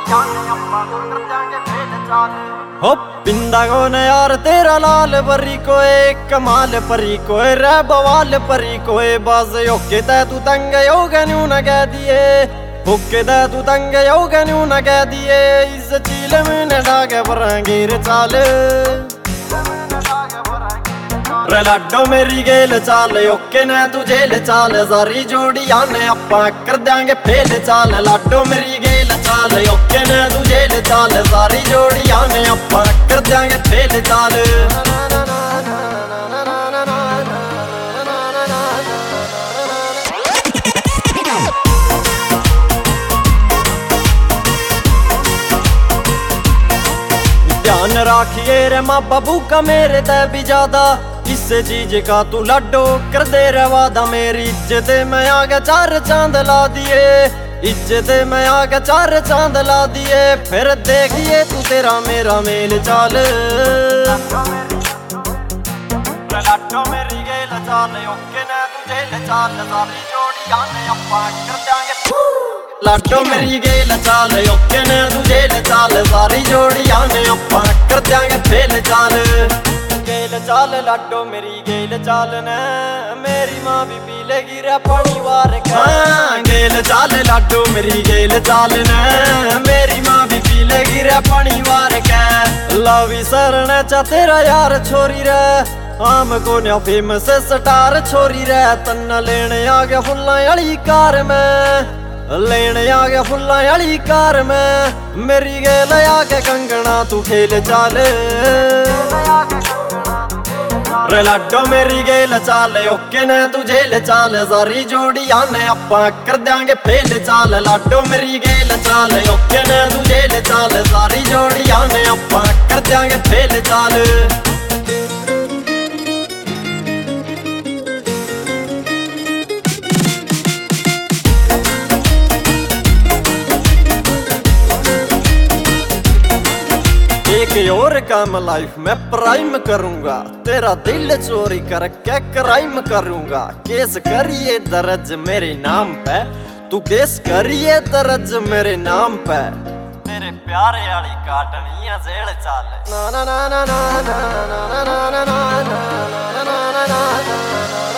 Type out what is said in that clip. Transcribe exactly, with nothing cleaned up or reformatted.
हो पिंदा कौन यार तेरा लाल परी कोए कमाल परी कोए रे बवाल परी कोए बाज ओके तै तू तंग योगा न्यू न कह दिए ओके तै तू तंग योगा न्यू न कह दिए इस चील में न डाके बरंगीर चाल रे लाडो मेरी गेल चाल ओके न तू जेल चाल सारी जोड़ियां ने अपा कर देंगे फेल चाल लाडो मेरी गेल चाल ओके न तू जेल चाल सारी जोड़ियां ने अपा कर देंगे फेल चाल ध्यान राखिए रे माँ बाबू का मेरे तय भी ज्यादा इस चीज का तू लाडो कर दे रे वादा मेरी इज्जत मैं आगे चार चांद ला दिए इज्जत मैं आगे चार चांद ला दिए फिर देखिए तू तेरा मेरा मेल चाल लाडो मेरी गेल चाल ओके न तू जेल चाल सारी जोड़ियां ने अपा कर देंगे लाडो मेरी गेल चाल ओके न तू जेल चाल सारी जोड़ियां ने अपा कर देंगे फेल चाल गेल चाल लाडो मेरी गेल चाल न मेरी माँ भी पी लेगी रे पानी वार का गेल चाल लाडो मेरी गेल चाल न मेरी माँ भी पी लेगी रे पानी वार का लवी शरण चा तेरा यार छोरी रे आम को न्या फेमस स्टार छोरी रे तन्ना लेने आ गया फुल्ला वाली कार में लेने आ गया फुल्ला वाली कार में मेरी गेल आके कंगना तू खेल चाल रे लाडो मेरी गेल चाल ओके न तू जेल चाल सारी जोड़ियां ने अपा कर देंगे फेल चाल लाडो मेरी गेल चाल ओके न तू जेल चाल सारी जोड़ियां ने अपा कर देंगे फेल चाल एक और काम लाइफ में प्राइम करूंगा तेरा दिल चोरी करके क्राइम करूंगा केस करिए दर्ज मेरे नाम पे तू केस करिए दर्ज मेरे नाम पे तेरे प्यारे वाली काटनी है जेल चाल ना ना ना ना ना ना ना ना ना ना ना ना ना